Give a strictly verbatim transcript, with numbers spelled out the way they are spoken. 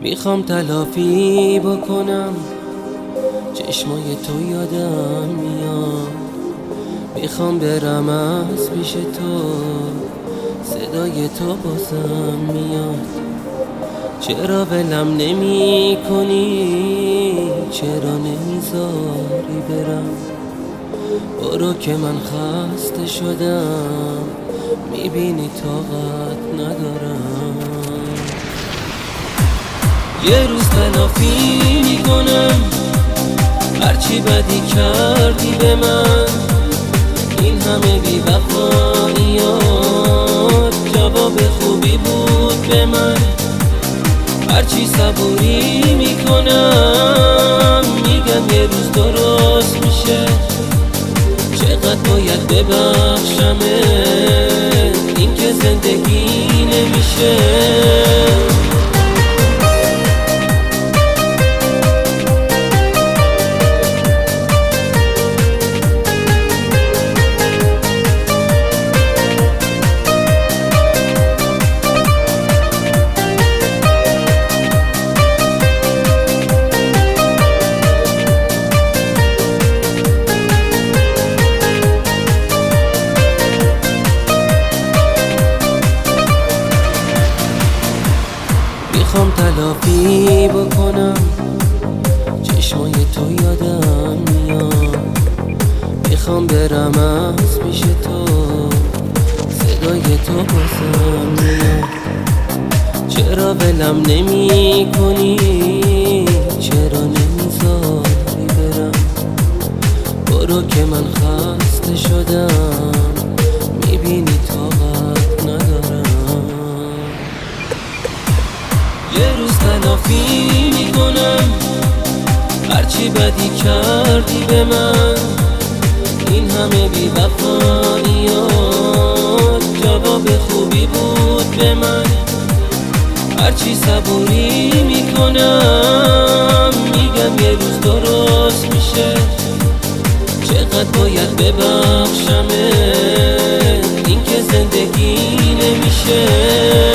میخوام تلافی بکنم، چشمای تو یادم میاد. میخوام برم از پیش تو، صدای تو بازم میاد. چرا ولم نمی کنی، چرا نمیذاری برم؟ برو که من خسته شدم، میبینی طاقت ندارم. یه روز تلافی میکنم هرچی بدی کردی به من. این همه بی وفاییات جواب خوبی بود به من. هرچی صبوری میکنم میگم یه روز درست میشه. چقدر باید ببخشمه، این که زندگی نمیشه. میخوام تلافی بکنم، چشمای تو یادم میاد. میخوام برم از پیش تو، صدای تو بازم میاد. چرا ولم نمی کنی، چرا نمیذاری برم؟ برو که من خسته شدم، میبینی طاقت ندارم. یه روز تلافی میکنم هرچی بدی کردی به من. این همه بی وفاییات جواب خوبی بود به من. هرچی صبوری میکنم میگم یه روز درست میشه. چقدر باید ببخشمه، این که زندگی نمیشه.